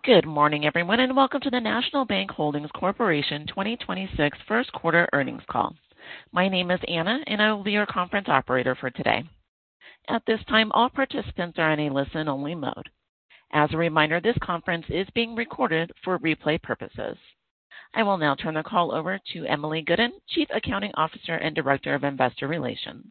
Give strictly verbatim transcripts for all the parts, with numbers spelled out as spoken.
Good morning, everyone, and welcome to the National Bank Holdings Corporation twenty twenty-six first quarter earnings call. My name is Anna, and I will be your conference operator for today. At this time, all participants are in a listen-only mode. As a reminder, this conference is being recorded for replay purposes. I will now turn the call over to Emily Gooden, Chief Accounting Officer and Director of Investor Relations.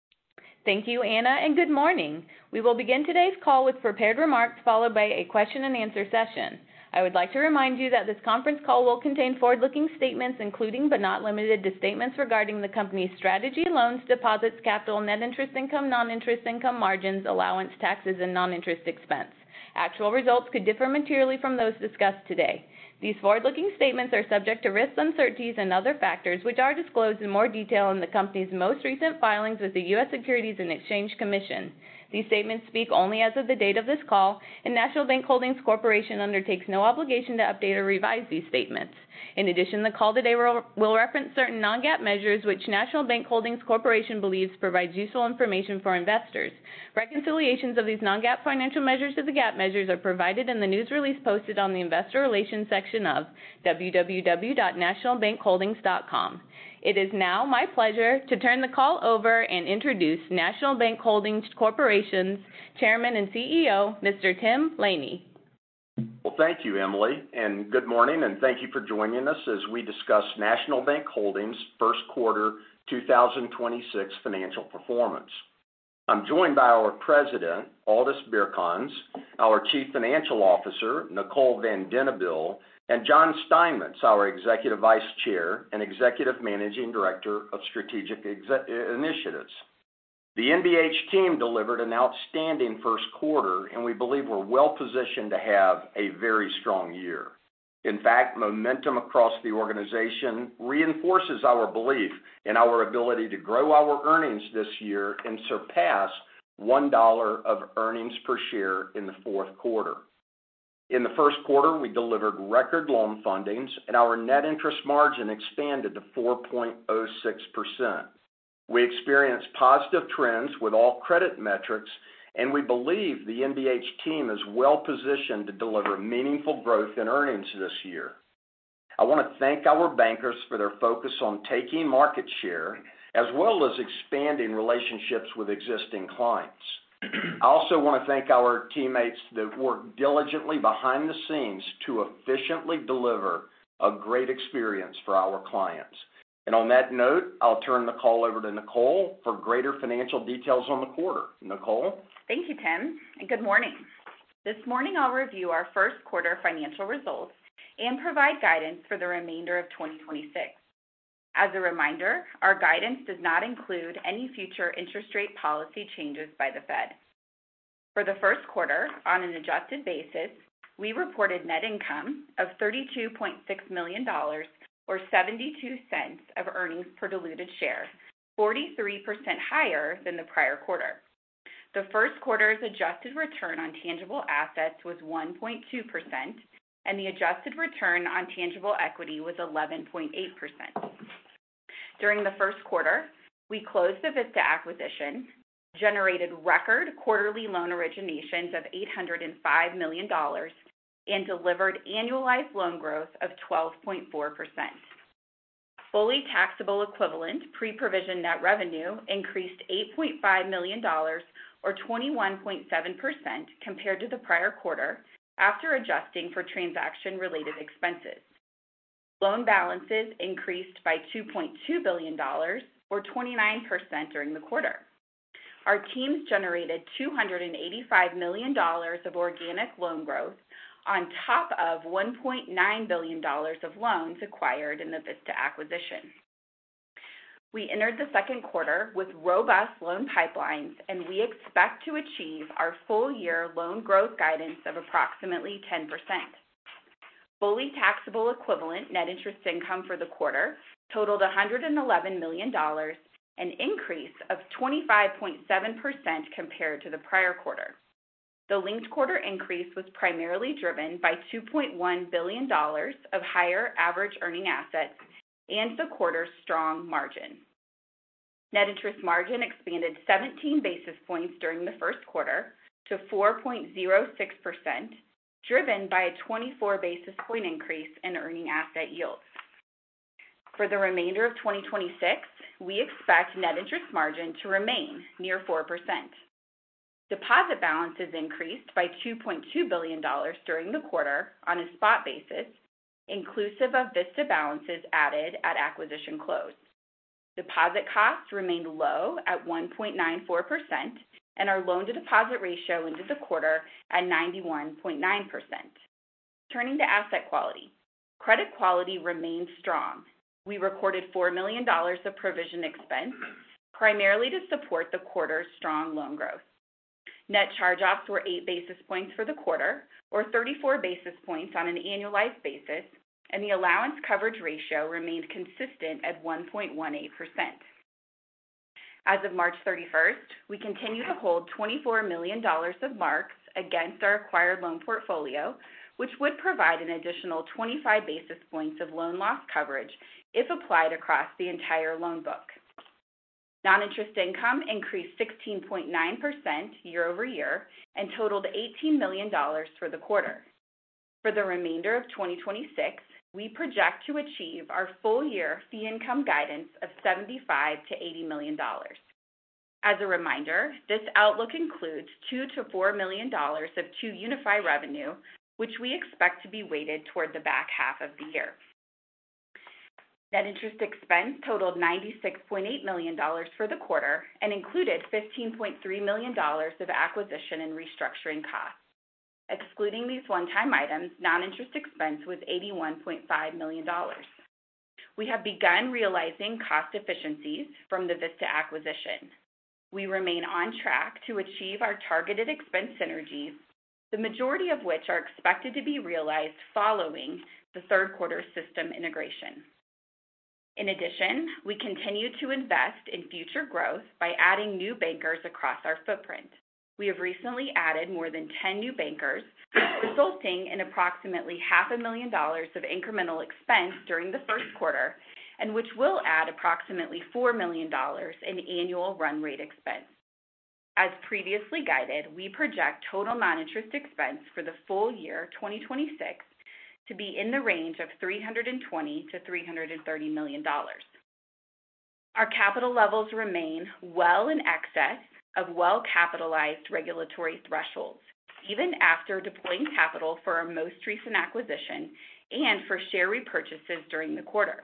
Thank you, Anna, and good morning. We will begin today's call with prepared remarks followed by a question and answer session. I would like to remind you that this conference call will contain forward-looking statements, including but not limited to statements regarding the company's strategy, loans, deposits, capital, net interest income, non-interest income, margins, allowance, taxes, and non-interest expense. Actual results could differ materially from those discussed today. These forward-looking statements are subject to risks, uncertainties, and other factors which are disclosed in more detail in the company's most recent filings with the U S Securities and Exchange Commission. These statements speak only as of the date of this call, and National Bank Holdings Corporation undertakes no obligation to update or revise these statements. In addition, the call today will reference certain non-GAAP measures which National Bank Holdings Corporation believes provides useful information for investors. Reconciliations of these non-GAAP financial measures to the GAAP measures are provided in the news release posted on the Investor Relations section of w w w dot national bank holdings dot com. It is now my pleasure to turn the call over and introduce National Bank Holdings Corporation's Chairman and C E O, Mister Tim Laney. Well, thank you, Emily, and good morning, and thank you for joining us as we discuss National Bank Holdings' first quarter two thousand twenty-six financial performance. I'm joined by our President, Aldis Birkans, our Chief Financial Officer, Nicole Van Denneville, and John Steinmetz, our Executive Vice Chair and Executive Managing Director of Strategic Exe- Initiatives. The N B H team delivered an outstanding first quarter, and we believe we're well positioned to have a very strong year. In fact, momentum across the organization reinforces our belief in our ability to grow our earnings this year and surpass one dollar of earnings per share in the fourth quarter. In the first quarter, we delivered record loan fundings, and our net interest margin expanded to four point oh six percent. We experienced positive trends with all credit metrics, and we believe the N B H team is well positioned to deliver meaningful growth in earnings this year. I want to thank our bankers for their focus on taking market share, as well as expanding relationships with existing clients. I also want to thank our teammates that work diligently behind the scenes to efficiently deliver a great experience for our clients. And on that note, I'll turn the call over to Nicole for greater financial details on the quarter. Nicole? Thank you, Tim, and good morning. This morning I'll review our first quarter financial results and provide guidance for the remainder of twenty twenty-six. As a reminder, our guidance does not include any future interest rate policy changes by the Fed. For the first quarter, on an adjusted basis, we reported net income of thirty-two point six million dollars or seventy-two cents of earnings per diluted share, forty-three percent higher than the prior quarter. The first quarter's adjusted return on tangible assets was one point two percent, and the adjusted return on tangible equity was eleven point eight percent. During the first quarter, we closed the Vista acquisition, generated record quarterly loan originations of eight hundred five million dollars, and delivered annualized loan growth of twelve point four percent. Fully taxable equivalent pre-provision net revenue increased eight point five million dollars or twenty-one point seven percent compared to the prior quarter after adjusting for transaction-related expenses. Loan balances increased by two point two billion dollars or twenty-nine percent during the quarter. Our teams generated two hundred eighty-five million dollars of organic loan growth on top of one point nine billion dollars of loans acquired in the Vista acquisition. We entered the second quarter with robust loan pipelines, and we expect to achieve our full-year loan growth guidance of approximately ten percent. Fully taxable equivalent net interest income for the quarter totaled one hundred eleven million dollars, an increase of twenty-five point seven percent compared to the prior quarter. The linked quarter increase was primarily driven by two point one billion dollars of higher average earning assets and the quarter's strong margin. Net interest margin expanded seventeen basis points during the first quarter to four point oh six percent, driven by a twenty-four basis point increase in earning asset yields. For the remainder of twenty twenty-six, we expect net interest margin to remain near four percent. Deposit balances increased by two point two billion dollars during the quarter on a spot basis, inclusive of Vista balances added at acquisition close. Deposit costs remained low at one point nine four percent, and our loan-to-deposit ratio ended the quarter at ninety-one point nine percent. Turning to asset quality, credit quality remained strong. We recorded four million dollars of provision expense, primarily to support the quarter's strong loan growth. Net charge-offs were eight basis points for the quarter, or thirty-four basis points on an annualized basis, and the allowance coverage ratio remained consistent at one point one eight percent. As of March thirty-first, we continue to hold twenty-four million dollars of marks against our acquired loan portfolio, which would provide an additional twenty-five basis points of loan loss coverage if applied across the entire loan book. Non-interest income increased sixteen point nine percent year over year and totaled eighteen million dollars for the quarter. For the remainder of twenty twenty-six, we project to achieve our full-year fee income guidance of seventy-five to eighty million dollars. As a reminder, this outlook includes two to four million dollars of two Unify revenue, which we expect to be weighted toward the back half of the year. Net interest expense totaled ninety-six point eight million dollars for the quarter and included fifteen point three million dollars of acquisition and restructuring costs. Excluding these one-time items, non-interest expense was eighty-one point five million dollars. We have begun realizing cost efficiencies from the Vista acquisition. We remain on track to achieve our targeted expense synergies, the majority of which are expected to be realized following the third quarter system integration. In addition, we continue to invest in future growth by adding new bankers across our footprint. We have recently added more than ten new bankers, resulting in approximately half a million dollars of incremental expense during the first quarter, and which will add approximately four million dollars in annual run rate expense. As previously guided, we project total non-interest expense for the full year twenty twenty-six to be in the range of three hundred twenty to three hundred thirty million dollars. Our capital levels remain well in excess of well-capitalized regulatory thresholds, even after deploying capital for our most recent acquisition and for share repurchases during the quarter.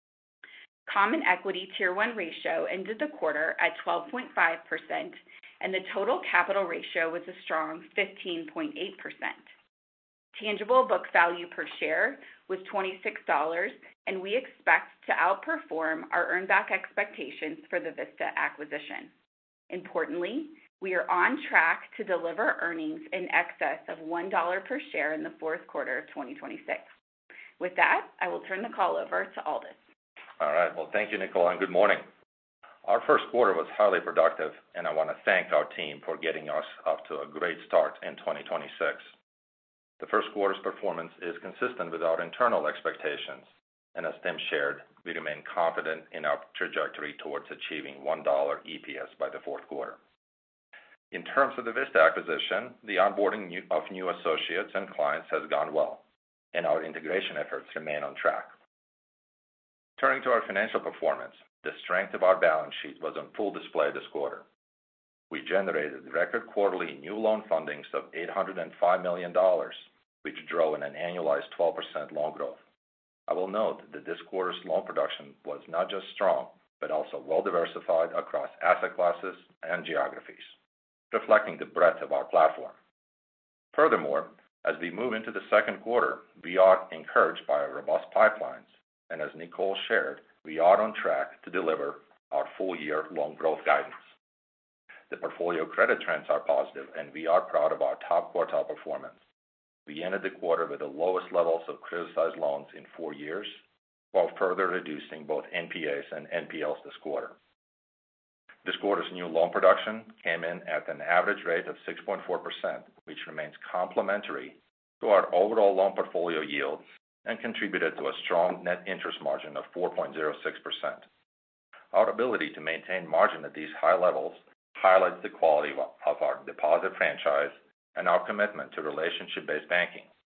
Common Equity Tier one ratio ended the quarter at twelve point five percent, and the total capital ratio was a strong fifteen point eight percent. Tangible book value per share was twenty-six dollars, and we expect to outperform our earnback expectations for the Vista acquisition. Importantly, we are on track to deliver earnings in excess of one dollar per share in the fourth quarter of twenty twenty-six. With that, I will turn the call over to Aldis. All right. Well, thank you, Nicole, and good morning. Our first quarter was highly productive, and I want to thank our team for getting us off to a great start in twenty twenty-six. The first quarter's performance is consistent with our internal expectations, and as Tim shared, we remain confident in our trajectory towards achieving one dollar E P S by the fourth quarter. In terms of the Vista acquisition, the onboarding of new associates and clients has gone well, and our integration efforts remain on track. Turning to our financial performance, the strength of our balance sheet was on full display this quarter. We generated record quarterly new loan fundings of eight hundred five million dollars, which drove an annualized twelve percent loan growth. I will note that this quarter's loan production was not just strong, but also well-diversified across asset classes and geographies, reflecting the breadth of our platform. Furthermore, as we move into the second quarter, we are encouraged by our robust pipelines, and as Nicole shared, we are on track to deliver our full-year loan growth guidance. The portfolio credit trends are positive, and we are proud of our top quartile performance. We ended the quarter with the lowest levels of criticized loans in four years, while further reducing both N P As and N P Ls this quarter. This quarter's new loan production came in at an average rate of six point four percent, which remains complementary to our overall loan portfolio yield and contributed to a strong net interest margin of four point zero six percent. Our ability to maintain margin at these high levels highlights the quality of our deposit franchise and our commitment to relationship-based banking,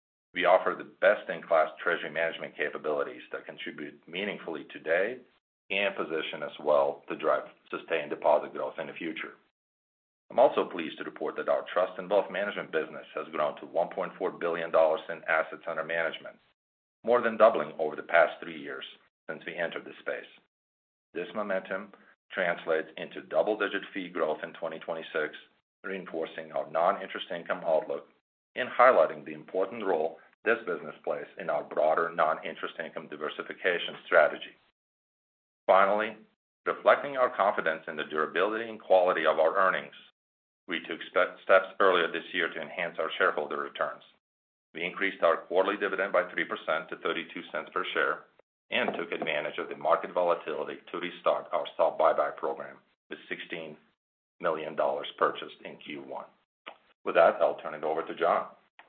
We offer the best-in-class treasury management capabilities that contribute meaningfully today and position us well to drive sustained deposit growth in the future. I'm also pleased to report that our trust and wealth management business has grown to one point four billion dollars in assets under management, more than doubling over the past three years since we entered the space. This momentum translates into double-digit fee growth in twenty twenty-six, reinforcing our non-interest income outlook and highlighting the important role this business plays in our broader non-interest income diversification strategy. Finally, reflecting our confidence in the durability and quality of our earnings, we took steps earlier this year to enhance our shareholder returns. We increased our quarterly dividend by three percent to thirty-two cents per share and took advantage of the market volatility to restart our stock buyback program with sixteen million dollars purchased in Q one. With that, I'll turn it over to John.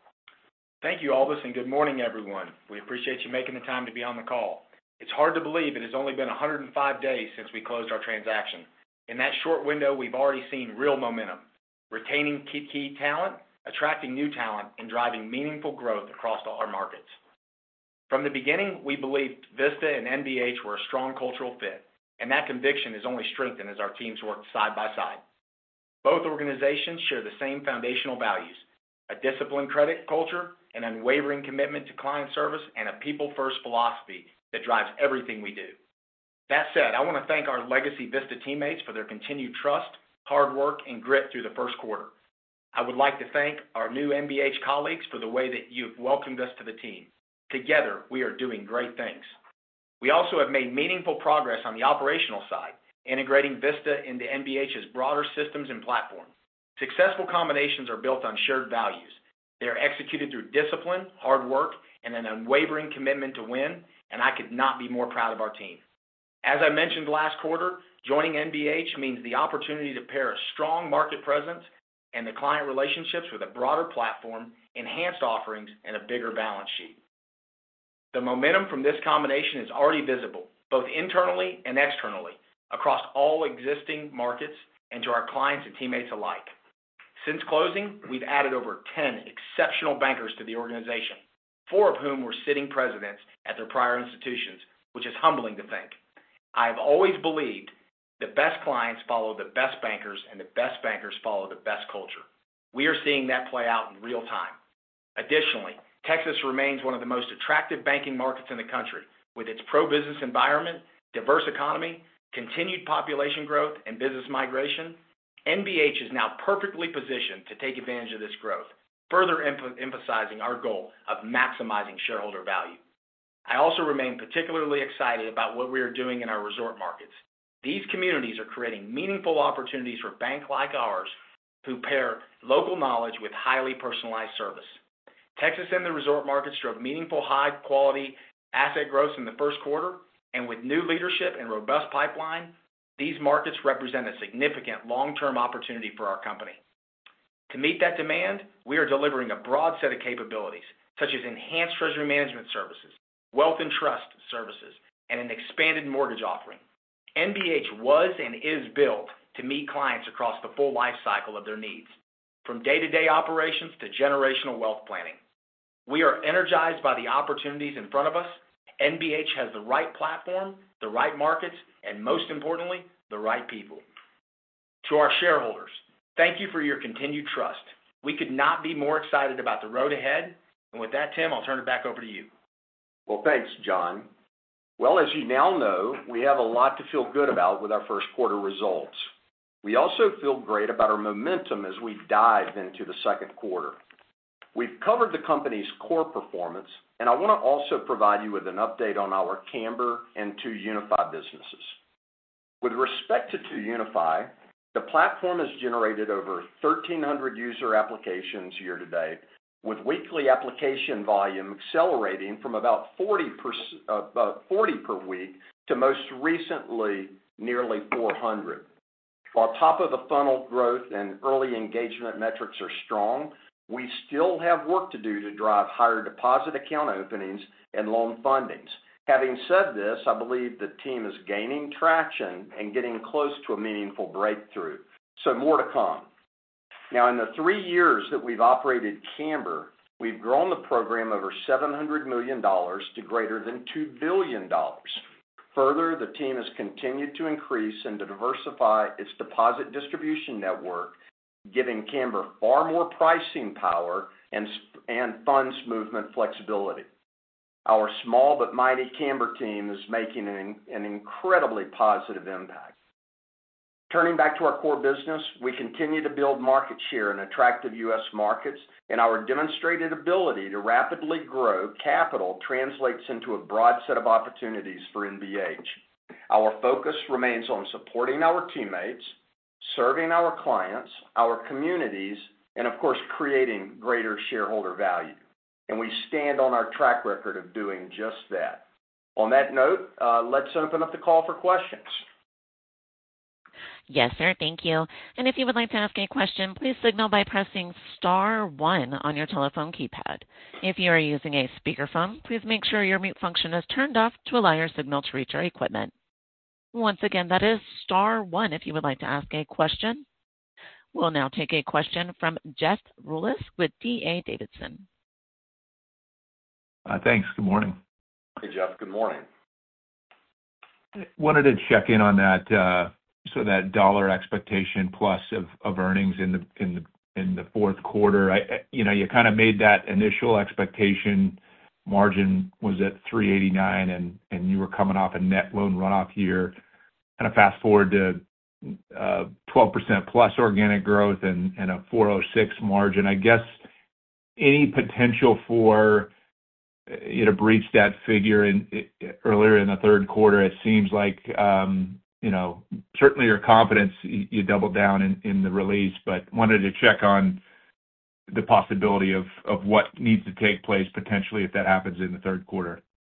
Thank you, Aldis, and good morning, everyone. We appreciate you making the time to be on the call. It's hard to believe it has only been one hundred five days since we closed our transaction. In that short window, we've already seen real momentum, retaining key, key talent, attracting new talent, and driving meaningful growth across all our markets. From the beginning, we believed Vista and N B H were a strong cultural fit, and that conviction is only strengthened as our teams worked side by side. Both organizations share the same foundational values, a disciplined credit culture, an unwavering commitment to client service, and a people-first philosophy that drives everything we do. That said, I want to thank our legacy Vista teammates for their continued trust, hard work, and grit through the first quarter. I would like to thank our new N B H colleagues for the way that you've welcomed us to the team. Together, we are doing great things. We also have made meaningful progress on the operational side, integrating Vista into N B H's broader systems and platform. Successful combinations are built on shared values. They are executed through discipline, hard work, and an unwavering commitment to win, and I could not be more proud of our team. As I mentioned last quarter, joining N B H means the opportunity to pair a strong market presence and the client relationships with a broader platform, enhanced offerings, and a bigger balance sheet. The momentum from this combination is already visible, both internally and externally, across all existing markets and to our clients and teammates alike. Since closing, we've added over ten exceptional bankers to the organization, four of whom were sitting presidents at their prior institutions, which is humbling to think. I have always believed the best clients follow the best bankers, and the best bankers follow the best culture. We are seeing that play out in real time. Additionally, Texas remains one of the most attractive banking markets in the country, with its pro-business environment, diverse economy, continued population growth, and business migration. N B H is now perfectly positioned to take advantage of this growth, further em- emphasizing our goal of maximizing shareholder value. I also remain particularly excited about what we are doing in our resort markets. These communities are creating meaningful opportunities for banks like ours who pair local knowledge with highly personalized service. Texas and the resort markets drove meaningful high-quality asset growth in the first quarter, and with new leadership and robust pipeline, these markets represent a significant long-term opportunity for our company. To meet that demand, we are delivering a broad set of capabilities, such as enhanced treasury management services, wealth and trust services, and an expanded mortgage offering. N B H was and is built to meet clients across the full life cycle of their needs, from day-to-day operations to generational wealth planning. We are energized by the opportunities in front of us. N B H has the right platform, the right markets, and most importantly, the right people. To our shareholders, thank you for your continued trust. We could not be more excited about the road ahead. And with that, Tim, I'll turn it back over to you. Well, thanks, John. Well, as you now know, we have a lot to feel good about with our first quarter results. We also feel great about our momentum as we dive into the second quarter. We've covered the company's core performance, and I want to also provide you with an update on our Cambr and two Unify businesses. With respect to two Unify, the platform has generated over thirteen hundred user applications year to date, with weekly application volume accelerating from about forty per, uh, about forty per week to most recently nearly four hundred. While top of the funnel growth and early engagement metrics are strong, we still have work to do to drive higher deposit account openings and loan fundings. Having said this, I believe the team is gaining traction and getting close to a meaningful breakthrough. So more to come. Now, in the three years that we've operated Cambr, we've grown the program over seven hundred million dollars to greater than two billion dollars. Further, the team has continued to increase and to diversify its deposit distribution network, giving Camber far more pricing power and, and funds movement flexibility. Our small but mighty Camber team is making an, an incredibly positive impact. Turning back to our core business, we continue to build market share in attractive U S markets, and our demonstrated ability to rapidly grow capital translates into a broad set of opportunities for N B H. Our focus remains on supporting our teammates, serving our clients, our communities, and of course, creating greater shareholder value. And we stand on our track record of doing just that. On that note, uh, let's open up the call for questions. Yes, sir. Thank you. And if you would like to ask a question, please signal by pressing star one on your telephone keypad. If you are using a speakerphone, please make sure your mute function is turned off to allow your signal to reach our equipment. Once again, that is star one if you would like to ask a question. We'll now take a question from Jeff Rulis with D A Davidson. Uh, thanks. Good morning. Hey, Jeff. Good morning. Wanted to check in on that. Uh, So that dollar expectation plus of, of earnings in the in the in the fourth quarter, I, you know, you kind of made that initial expectation. Margin was at three eighty-nine, and and you were coming off a net loan runoff year. Kind of fast forward to uh, twelve percent plus organic growth and and a four oh six margin. I guess any potential for you to breach that figure in earlier in the third quarter? It seems like. Um, You know, certainly your confidence, you doubled down in, in the release, but wanted to check on the possibility of, of what needs to take place potentially if that happens in the third quarter.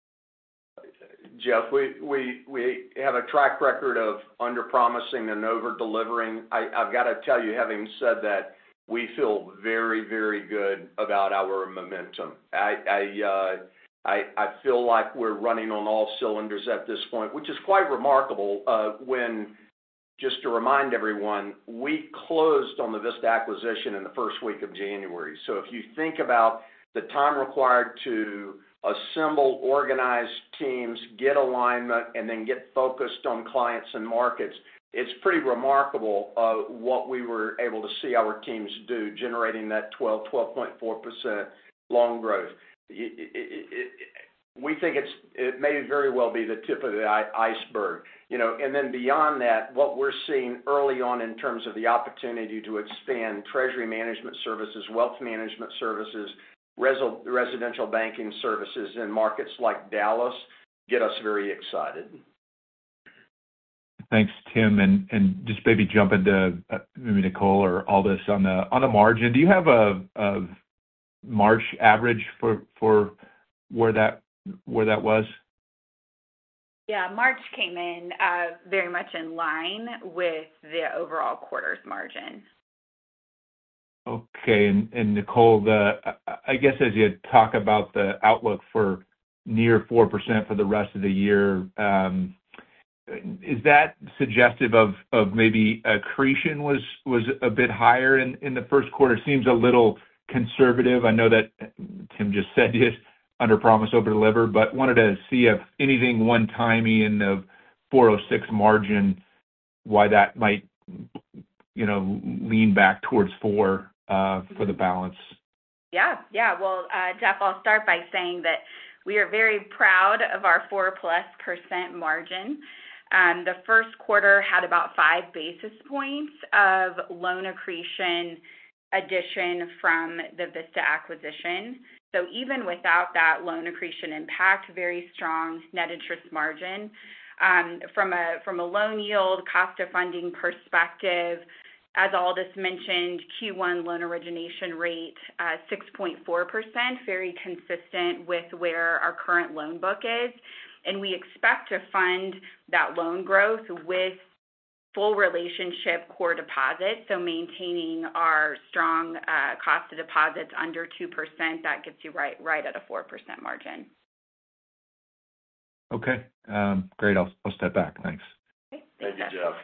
Jeff, we, we, we have a track record of under-promising and over-delivering. I, I've got to tell you, having said that, we feel very, very good about our momentum. I, I uh, I, I feel like we're running on all cylinders at this point, which is quite remarkable uh, when, just to remind everyone, we closed on the Vista acquisition in the first week of January. So if you think about the time required to assemble, organize teams, get alignment, and then get focused on clients and markets, it's pretty remarkable uh, what we were able to see our teams do, generating that twelve, twelve point four percent loan growth. It, it, it, we think it's it may very well be the tip of the iceberg, you know. And then beyond that, what we're seeing early on in terms of the opportunity to expand treasury management services, wealth management services, res- residential banking services in markets like Dallas, get us very excited. Thanks, Tim, and and just maybe jump into uh, maybe Nicole or Aldis on the on the margin. Do you have a, a March average for for where that where that was? Yeah, March came in uh, very much in line with the overall quarter's margin. Okay, and, and Nicole, the I guess as you talk about the outlook for near four percent for the rest of the year, um, is that suggestive of, of maybe accretion was was a bit higher in, in the first quarter? Seems a little conservative. I know that Tim just said it, under promise, over deliver, but wanted to see if anything one-timey in the four oh six margin, why that might, you know, lean back towards four uh, for the balance. Yeah, yeah. Well, uh, Jeff, I'll start by saying that we are very proud of our four plus percent margin. Um, the first quarter had about five basis points of loan accretion addition from the Vista acquisition. So even without that loan accretion impact, very strong net interest margin. Um, from a from a loan yield, cost of funding perspective, as Aldis mentioned, Q one loan origination rate, uh, six point four percent, very consistent with where our current loan book is. And we expect to fund that loan growth with full relationship core deposits, so maintaining our strong uh, cost of deposits under two percent, that gets you right right at a four percent margin. Okay, um, great. I'll, I'll step back. Thanks. Okay. Thank you, Jeff.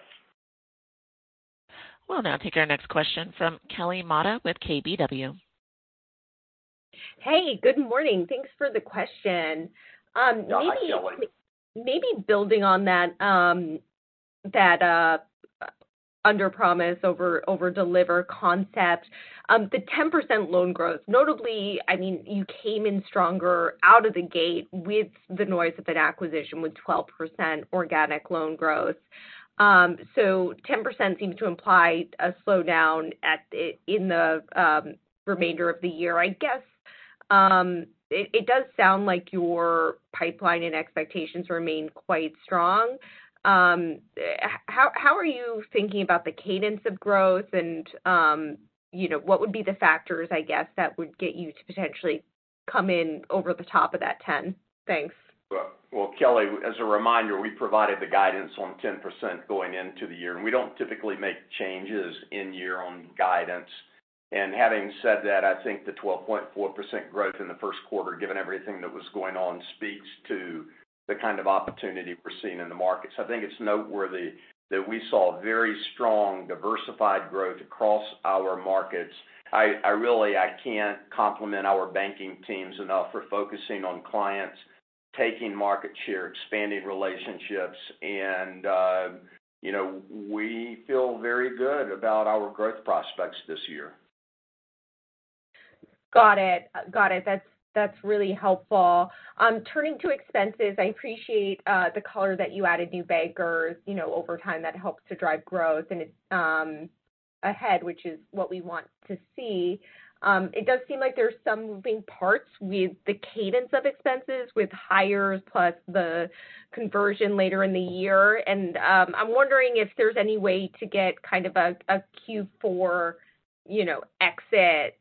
We'll now take our next question from Kelly Motta with K B W. Hey, good morning. Thanks for the question. Um, Yeah, hi, maybe Kelly. maybe building on that um, that uh, under promise over over deliver concept. Um, the ten percent loan growth, notably, I mean, you came in stronger out of the gate with the noise of an acquisition with twelve percent organic loan growth. Um, so ten percent seems to imply a slowdown at in the um, remainder of the year. I guess um, it, it does sound like your pipeline and expectations remain quite strong. Um, how how are you thinking about the cadence of growth, and um, you know, what would be the factors, I guess, that would get you to potentially come in over the top of that ten? Thanks. Well, well, Kelly, as a reminder, we provided the guidance on ten percent going into the year, and we don't typically make changes in year on guidance. And having said that, I think the twelve point four percent growth in the first quarter, given everything that was going on, speaks to the kind of opportunity we're seeing in the markets. I think it's noteworthy that we saw very strong, diversified growth across our markets. I, I really, I can't compliment our banking teams enough for focusing on clients, taking market share, expanding relationships, and, uh, you know, we feel very good about our growth prospects this year. Got it. Got it. That's that's really helpful. Um, turning to expenses, I appreciate uh, the color that you added new bankers. You know, over time that helps to drive growth, and it's um, ahead, which is what we want to see. Um, it does seem like there's some moving parts with the cadence of expenses, with hires plus the conversion later in the year, and um, I'm wondering if there's any way to get kind of a, a Q four, you know, exit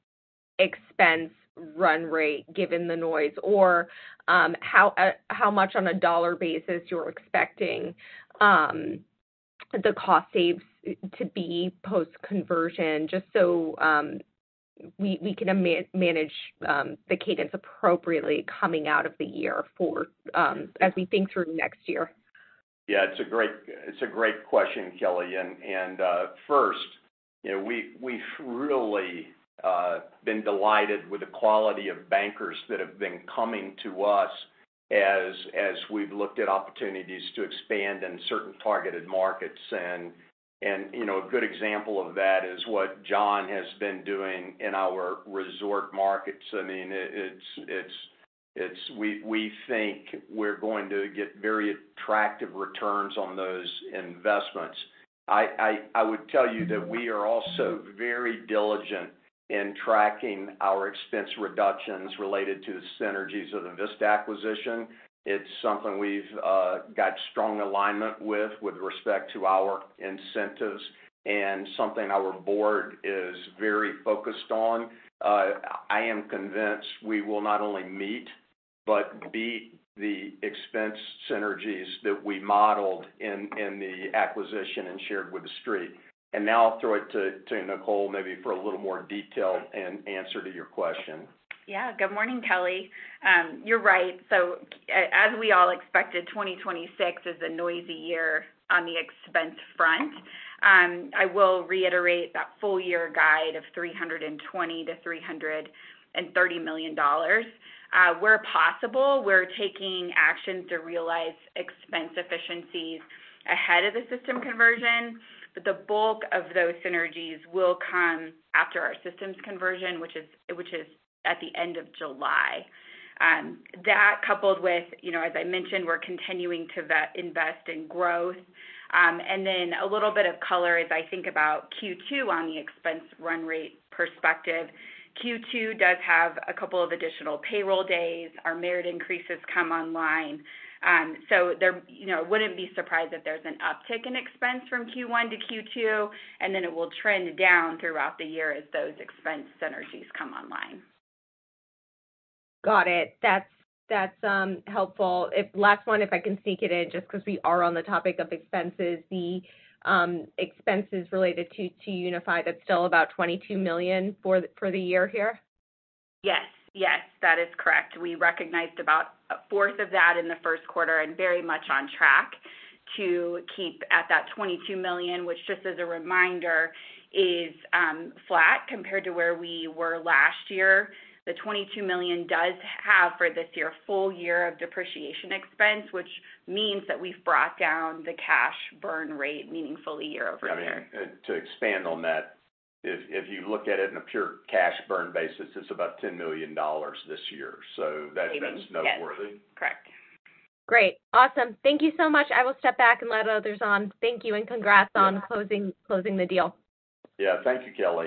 expense run rate given the noise, or um, how uh, how much on a dollar basis you're expecting um, the cost saves to be post conversion, just so um, we we can am- manage um, the cadence appropriately coming out of the year for um, as we think through next year. Yeah, it's a great it's a great question, Kelly. And and uh, first, you know, we we've really Uh, been delighted with the quality of bankers that have been coming to us as as we've looked at opportunities to expand in certain targeted markets. And and you know, a good example of that is what John has been doing in our resort markets. I mean, it, it's it's it's we we think we're going to get very attractive returns on those investments. I I, I would tell you that we are also very diligent in tracking our expense reductions related to the synergies of the Vista acquisition. It's something we've uh, got strong alignment with with respect to our incentives, and something our board is very focused on. Uh, I am convinced we will not only meet but beat the expense synergies that we modeled in, in the acquisition and shared with the street. And now I'll throw it to, to Nicole maybe for a little more detailed and answer to your question. Yeah, good morning, Kelly. Um, you're right. So as we all expected, twenty twenty-six is a noisy year on the expense front. Um, I will reiterate that full year guide of three hundred twenty to three hundred thirty million dollars. Uh, where possible, we're taking actions to realize expense efficiencies ahead of the system conversion. But the bulk of those synergies will come after our systems conversion, which is which is at the end of July. Um, that coupled with, you know, as I mentioned, we're continuing to vet, invest in growth. Um, and then a little bit of color as I think about Q two on the expense run rate perspective. Q two does have a couple of additional payroll days. Our merit increases come online. Um, so there, you know, wouldn't be surprised if there's an uptick in expense from Q one to Q two, and then it will trend down throughout the year as those expense synergies come online. Got it. That's that's um, helpful. If last one, if I can sneak it in, just because we are on the topic of expenses, the um, expenses related to to Unify, that's still about twenty-two million dollars for the, for the year here. Yes. Yes, that is correct. We recognized about a fourth of that in the first quarter, and very much on track to keep at that twenty-two million dollars, which, just as a reminder, is um, flat compared to where we were last year. The twenty-two million dollars does have for this year full year of depreciation expense, which means that we've brought down the cash burn rate meaningfully year over I mean, year. uh, to expand on that, if if you look at it in a pure cash burn basis, it's about ten million dollars this year. So that, Savings, that's noteworthy. Yes, correct. Great. Awesome. Thank you so much. I will step back and let others on. Thank you, and congrats Yeah. on closing closing the deal. Yeah, thank you, Kelly.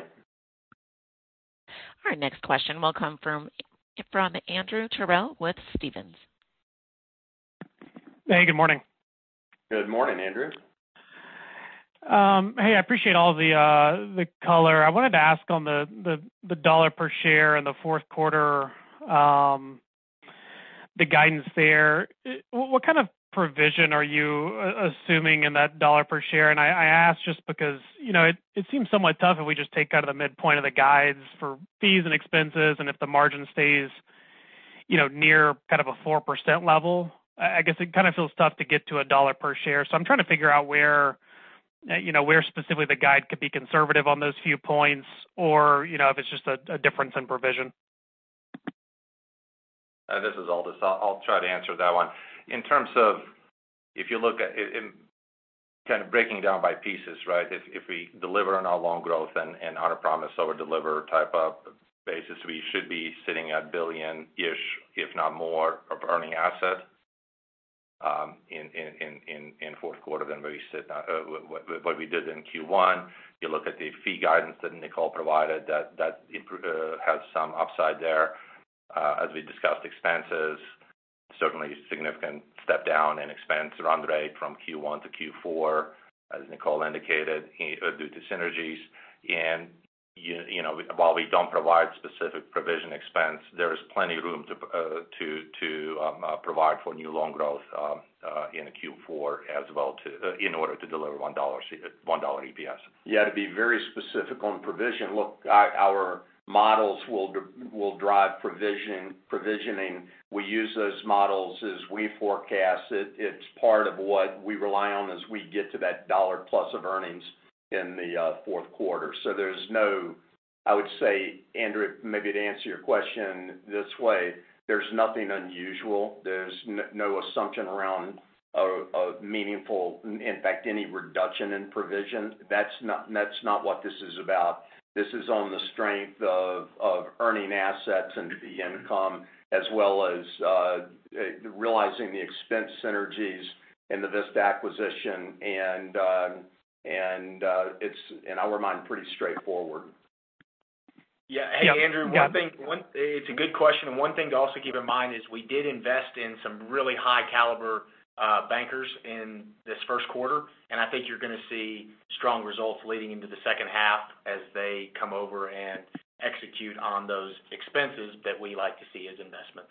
Our next question will come from from Andrew Terrell with Stephens. Hey, good morning. Good morning, Andrew. Um, hey, I appreciate all the uh, the color. I wanted to ask on the, the, the dollar per share in the fourth quarter, um, the guidance there. What kind of provision are you assuming in that dollar per share? And I, I ask just because, you know, it, it seems somewhat tough if we just take out of the midpoint of the guides for fees and expenses, and if the margin stays, you know, near kind of a four percent level. I guess it kind of feels tough to get to a dollar per share. So I'm trying to figure out where, you know, where specifically the guide could be conservative on those few points, or, you know, if it's just a, a difference in provision. Uh, this is Aldis. I'll, I'll try to answer that one. In terms of, if you look at it, in kind of breaking down by pieces, right? If if we deliver on our loan growth and, and under promise over deliver type of basis, we should be sitting at billion-ish, if not more, of earning asset. Um, in, in, in, in fourth quarter than we sit, uh, what, what we did in Q one. You look at the fee guidance that Nicole provided, that, that uh, has some upside there. Uh, as we discussed expenses, certainly significant step down in expense run rate from Q one to Q four, as Nicole indicated, due to synergies. And You, you know, while we don't provide specific provision expense, there is plenty of room to uh, to to um, uh, provide for new loan growth um, uh, in Q four as well, to uh, in order to deliver one dollar one dollar E P S. Yeah, to be very specific on provision. Look, our, our models will will drive provision provisioning. We use those models as we forecast it. It's part of what we rely on as we get to that dollar plus of earnings in the uh, fourth quarter. So there's no, I would say, Andrew, maybe to answer your question this way, there's nothing unusual. There's no, no assumption around a, a meaningful, in fact, any reduction in provision. That's not, that's not what this is about. This is on the strength of, of earning assets and fee income, as well as uh, realizing the expense synergies in the Vista acquisition, and uh, and uh, it's, in our mind, pretty straightforward. Yeah. Hey, yep. Andrew, one Got thing, one, it's a good question, and one thing to also keep in mind is we did invest in some really high caliber uh, bankers in this first quarter, and I think you're going to see strong results leading into the second half as they come over and execute on those expenses that we like to see as investments.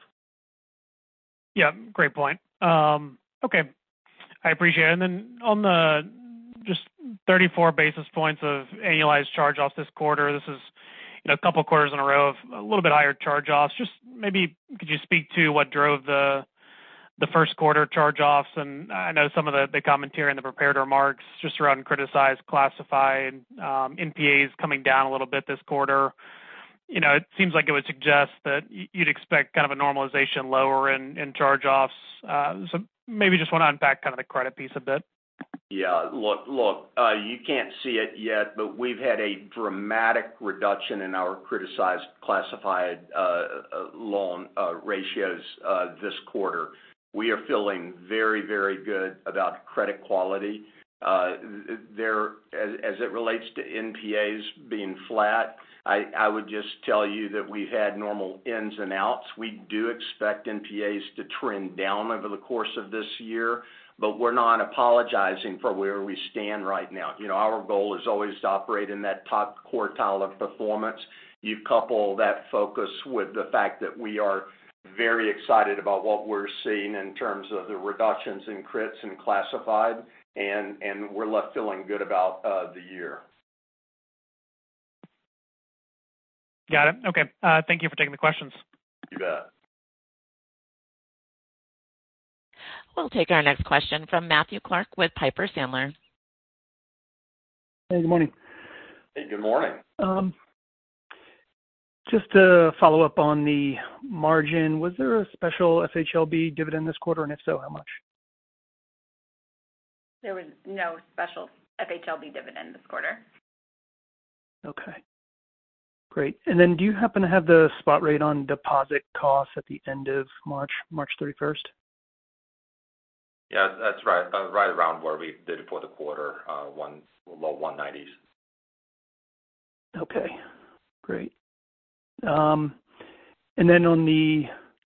Yeah, great point. Um, okay, I appreciate it. And then on the just thirty-four basis points of annualized charge-offs this quarter. This is, you know, a couple quarters in a row of a little bit higher charge-offs. Just maybe could you speak to what drove the the first quarter charge-offs? And I know some of the, the commentary in the prepared remarks just around criticized, classified, um, N P As coming down a little bit this quarter. You know, it seems like it would suggest that you'd expect kind of a normalization lower in, in charge-offs. Uh, so maybe just want to unpack kind of the credit piece a bit. Yeah, look, look, uh, you can't see it yet, but we've had a dramatic reduction in our criticized classified uh, loan uh, ratios uh, this quarter. We are feeling very, very good about credit quality. Uh, there, as, as it relates to N P As being flat, I, I would just tell you that we've had normal ins and outs. We do expect N P As to trend down over the course of this year, but we're not apologizing for where we stand right now. You know, our goal is always to operate in that top quartile of performance. You couple that focus with the fact that we are very excited about what we're seeing in terms of the reductions in crits and classified, and, and we're left feeling good about uh, the year. Got it. Okay. Uh, thank you for taking the questions. You bet. We'll take our next question from Matthew Clark with Piper Sandler. Hey, good morning. Hey, good morning. Um, Just to follow up on the margin, was there a special F H L B dividend this quarter, and if so, how much? There was no special F H L B dividend this quarter. Okay, great. And then do you happen to have the spot rate on deposit costs at the end of March, March thirty-first? Yeah, that's right. Uh, right around where we did it for the quarter, uh, one low one nineties. Okay, great. Um, and then on the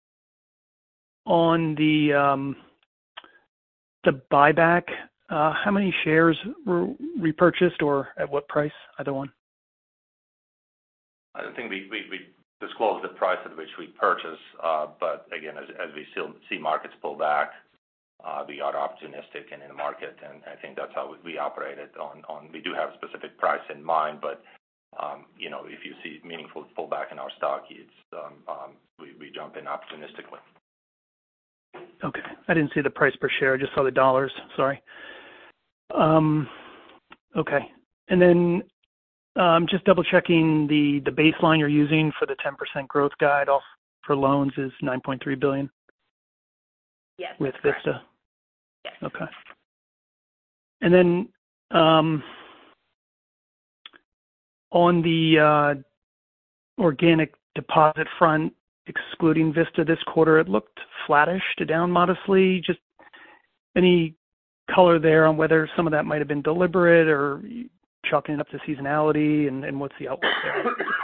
on the um, the buyback, uh, how many shares were repurchased, or at what price? Either one. I don't think we, we, we disclosed the price at which we purchase, uh, but again, as, as we still see markets pull back, uh, we are opportunistic and in the market, and I think that's how we, we operate it. On, on we do have a specific price in mind, but um, you know, if you see meaningful pullback in our stock, it's um, um, we, we jump in opportunistically. Okay, I didn't see the price per share; I just saw the dollars. Sorry. Um, okay, and then. Um, just double checking the, the baseline you're using for the ten percent growth guide off for loans is nine point three billion dollars. Yes. With Vista. Correct. Yes. Okay. And then um, on the uh, organic deposit front, excluding Vista this quarter, it looked flattish to down modestly. Just any color there on whether some of that might have been deliberate or chalking it up to seasonality, and, and what's the outlook there?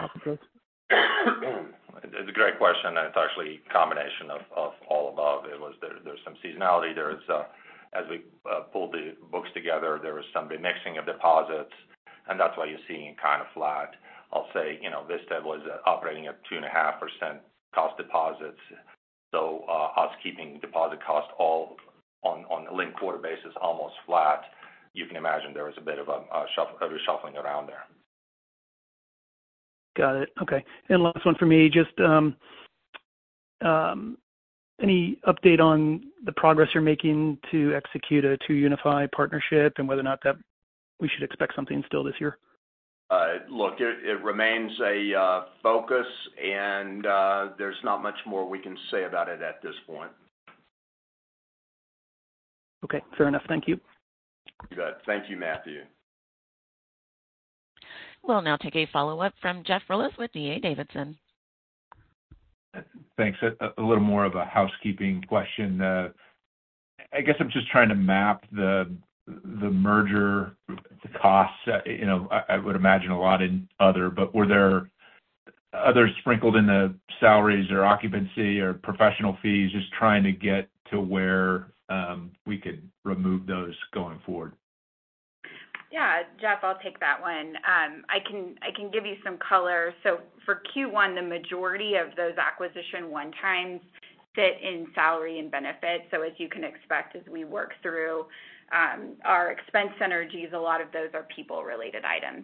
It's a great question, and it's actually a combination of, of all above. It was there, there's some seasonality. There's uh, as we uh, pulled the books together, there was some remixing of deposits, and that's why you're seeing it kind of flat. I'll say, you know, Vista was uh, operating at two and a half percent cost deposits, so uh, us keeping deposit cost all on on a linked quarter basis almost flat. You can imagine there was a bit of a, a, shuffle, a reshuffling around there. Got it. Okay. And last one for me, just um, um, any update on the progress you're making to execute a two Unify partnership and whether or not that we should expect something still this year? Uh, look, it, it remains a uh, focus, and uh, there's not much more we can say about it at this point. Okay. Fair enough. Thank you. Good. Thank you, Matthew. We'll now take a follow-up from Jeff Rulis with D A Davidson. Thanks. A, a little more of a housekeeping question. Uh, I guess I'm just trying to map the the merger the costs. Uh, you know, I, I would imagine a lot in other, but were there others sprinkled in the salaries or occupancy or professional fees? Just trying to get to where um, we could remove those going forward. Yeah, Jeff, I'll take that one. Um, I can I can give you some color. So for Q one, the majority of those acquisition one-times sit in salary and benefits. So as you can expect, as we work through um, our expense synergies, a lot of those are people-related items.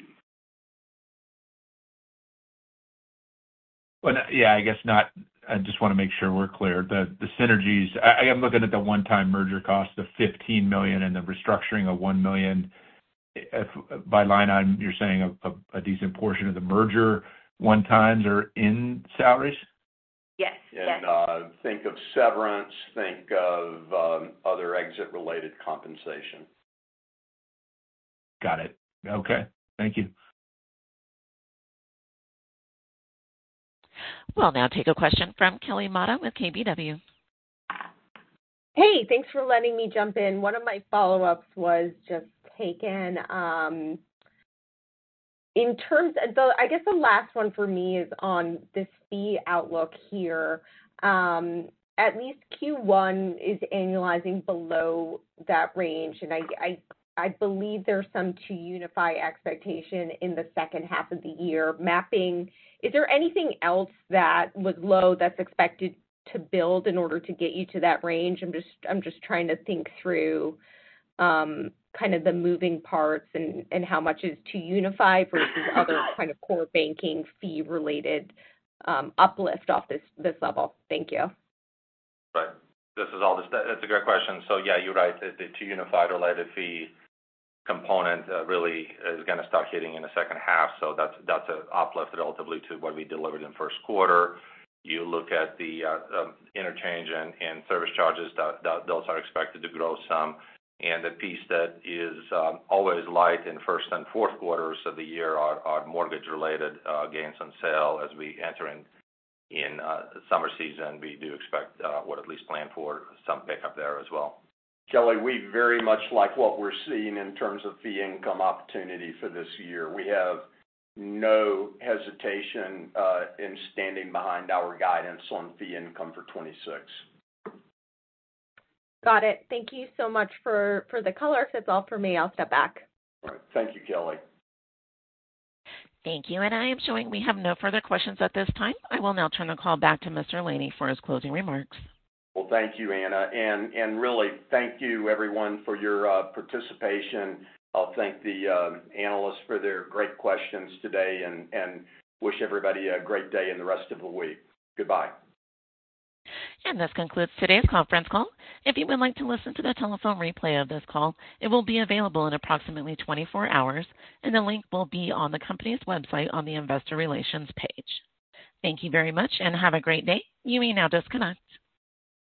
Well, yeah, I guess not. I just want to make sure we're clear. The the synergies, I, I'm looking at the one-time merger cost of fifteen million dollars and the restructuring of one million dollars. If by line item, you're saying a, a, a decent portion of the merger one-times are in salaries? Yes, and, yes. Uh, think of severance, think of um, other exit-related compensation. Got it. Okay. Thank you. We'll now take a question from Kelly Motta with K B W. Hey, thanks for letting me jump in. One of my follow-ups was just taken um, in terms of the, I guess the last one for me is on this fee outlook here. Um, at least Q one is annualizing below that range, and I, I, I believe there's some to Unify expectation in the second half of the year. Mapping, is there anything else that was low that's expected to build in order to get you to that range? I'm just I'm just trying to think through um, kind of the moving parts and, and how much is to Unify versus other kind of core banking fee related um, uplift off this this level. Thank you. Right. This is all. This, that's a great question. So yeah, you're right. The, the to Unified related fee component uh, really is going to start hitting in the second half, so that's that's an uplift relatively to what we delivered in first quarter. You look at the uh, um, interchange and, and service charges, that, that those are expected to grow some. And the piece that is um, always light in first and fourth quarters of the year are, are mortgage-related uh, gains on sale. As we enter in, in uh, summer season, we do expect, uh, or at least plan for, some pickup there as well. Kelly, we very much like what we're seeing in terms of fee income opportunity for this year. We have no hesitation uh, in standing behind our guidance on fee income for twenty-six. Got it. Thank you so much for, for the color. If that's all for me, I'll step back. All right. Thank you, Kelly. Thank you. And I am showing we have no further questions at this time. I will now turn the call back to Mister Laney for his closing remarks. Well, thank you, Anna. And, and really, thank you, everyone, for your uh, participation. I'll thank the uh, analysts for their great questions today and, and wish everybody a great day and the rest of the week. Goodbye. And this concludes today's conference call. If you would like to listen to the telephone replay of this call, it will be available in approximately twenty-four hours, and the link will be on the company's website on the Investor Relations page. Thank you very much, and have a great day. You may now disconnect.